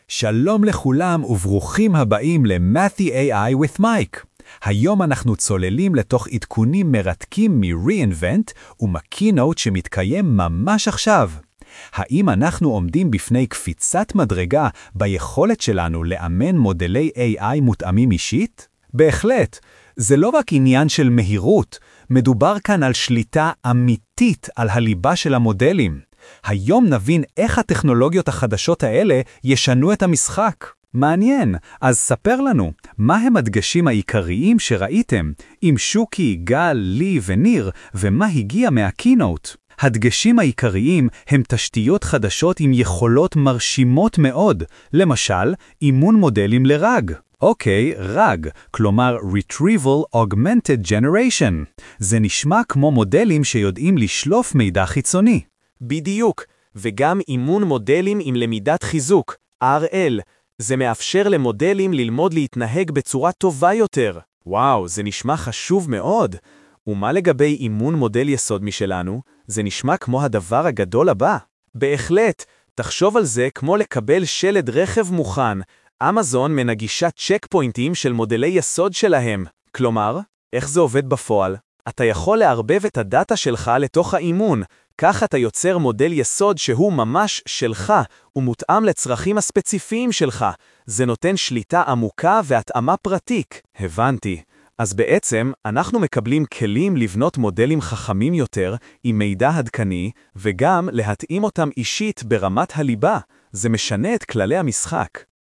שלום לכולם וברוכים הבאים ל-Mathy AI with Mike. היום אנחנו צוללים לתוך עדכונים מרתקים מ-Reinvent ומקינוט שמתקיים ממש עכשיו. האם אנחנו עומדים בפני קפיצת מדרגה ביכולת שלנו לאמן מודלי AI מותאמים אישית? בהחלט. זה לא רק עניין של מהירות, מדובר כאן על שליטה אמיתית על הליבה של המודלים. היום נבין איך הטכנולוגיות החדשות האלה ישנו את המשחק. מעניין, אז ספר לנו, מה הם הדגשים העיקריים שראיתם עם שוקי, גל, לי וניר, ומה הגיע מהקינוט? הדגשים העיקריים הם תשתיות חדשות עם יכולות מרשימות מאוד, למשל, אימון מודלים לרג. אוקיי, רג, כלומר Retrieval Augmented Generation. זה נשמע כמו מודלים שיודעים לשלוף מידע חיצוני. בדיוק, וגם אימון מודלים עם למידת חיזוק, RL. זה מאפשר למודלים ללמוד להתנהג בצורה טובה יותר. וואו, זה נשמע חשוב מאוד. ומה לגבי אימון מודל יסוד משלנו? זה נשמע כמו הדבר הגדול הבא. בהחלט, תחשוב על זה כמו לקבל שלד רכב מוכן. אמזון מנגישה צ'ק פוינטים של מודלי יסוד שלהם. כלומר, איך זה עובד בפועל? אתה יכול לערבב את הדאטה שלך לתוך האימון. כך אתה יוצר מודל יסוד שהוא ממש שלך, ומותאם לצרכים הספציפיים שלך. זה נותן שליטה עמוקה והתאמה פרטיק. הבנתי. אז בעצם אנחנו מקבלים כלים לבנות מודלים חכמים יותר עם מידע עדכני, וגם להתאים אותם אישית ברמת הליבה. זה משנה את כללי המשחק.